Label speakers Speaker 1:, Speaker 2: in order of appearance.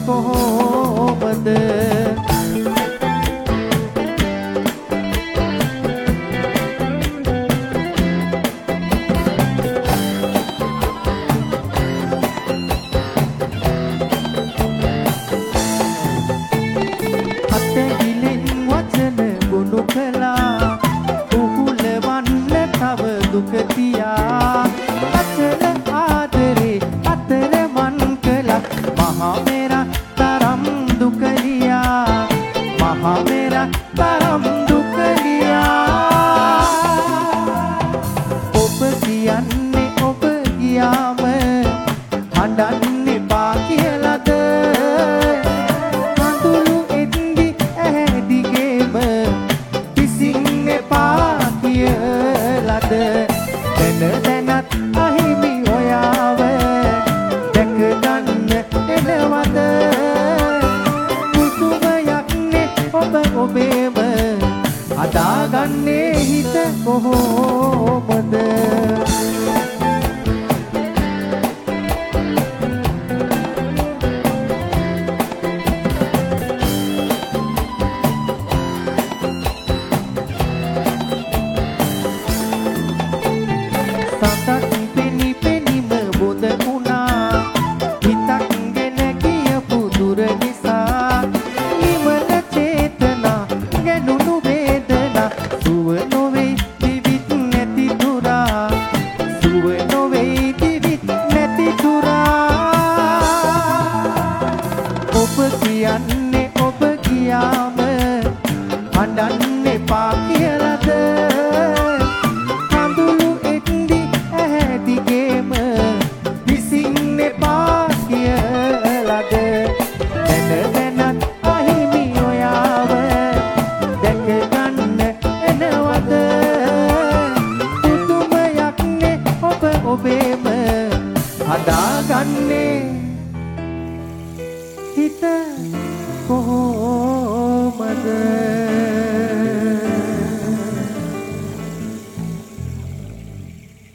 Speaker 1: කොහොමද දුකතියා අචල ආදරේ අතර මන් කළා මහා මෙරා තරම් දුකලියා මහා මෙරා තරම් දුකලියා ඔබ කියන්නේ ඔබ ගියාම හඬන්නේ පා කියලාද කඳුළු එද්දි ඇහැදිගේම පිසින් එපා කියලාද දැනත් අහිමි ඔයාව දැක ගන්න එනවද කුතුහලයක්නේ ඔබ ඔබේම හදාගන්නේ හිත කොහොමද කියන්නේ ඔබ ගියාම හඬන්නේ පා කියලාද කඳුළු එද්දි ඇහැදිගේම විසින් එපා කියලාද දැනත් අහිමි ඔයාව දැක ගන්න එනවද පුදුමයක්නේ ඔබ ඔබේම හදාගන්නේ හිත කොහොමද